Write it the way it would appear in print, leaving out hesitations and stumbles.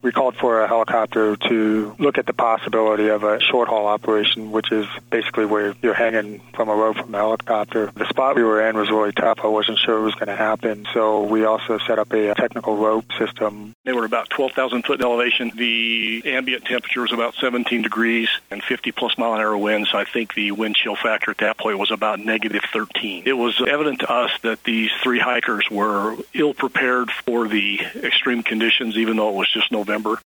We called for a helicopter to look at the possibility of a short-haul operation, which is basically where you're hanging from a rope from a helicopter. The spot we were in was really tough. I wasn't sure it was going to happen, so we also set up a technical rope system. They were about 12,000 foot in elevation. The ambient temperature was about 17 degrees and 50-plus mile-an-hour winds. So I think the wind chill factor at that point was about negative 13. It was evident to us that these three hikers were ill-prepared for the extreme conditions, even though it was just November.